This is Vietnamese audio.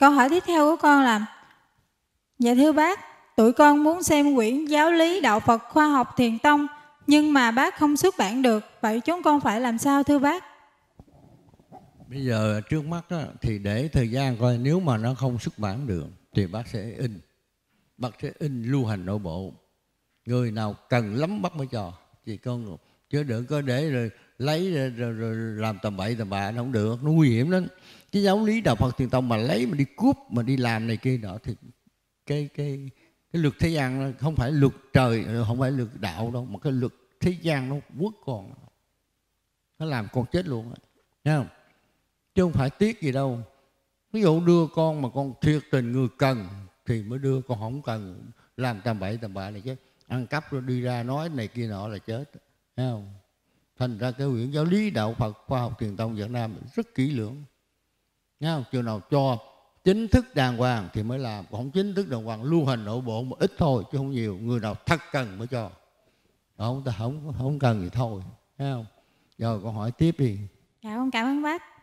Câu hỏi tiếp theo của con là: dạ thưa bác, tụi con muốn xem quyển Giáo lý Đạo Phật Khoa học Thiền Tông, nhưng mà bác không xuất bản được. Vậy chúng con phải làm sao thưa bác? Bây giờ trước mắt á, thì để thời gian coi, nếu mà nó không xuất bản được thì bác sẽ in. Bác sẽ in lưu hành nội bộ. Người nào cần lắm bác mới cho. Chỉ con, chứ đừng có để rồi lấy rồi làm tầm bậy tầm bạ, nó không được, nó nguy hiểm lắm. Cái giáo lý Đạo Phật Thiền Tông mà lấy mà đi cướp, mà đi làm này kia nọ thì cái luật thế gian không phải luật trời, không phải luật đạo đâu, mà cái luật thế gian nó quất con, nó làm con chết luôn á, thấy không? Chứ không phải tiếc gì đâu. Ví dụ đưa con mà con thiệt tình người cần thì mới đưa, con không cần làm tầm bậy tầm bạ này chứ ăn cắp rồi đi ra nói này kia nọ là chết, thấy không? Thành ra cái quyển Giáo lý Đạo Phật Khoa học Thiền Tông Việt Nam rất kỹ lưỡng, thấy không? Chừng nào cho chính thức đàng hoàng thì mới làm, còn không chính thức đàng hoàng lưu hành nội bộ một ít thôi chứ không nhiều. Người nào thật cần mới cho, không cần thì thôi, thấy không? Rồi con hỏi tiếp đi. Dạ con cảm ơn bác.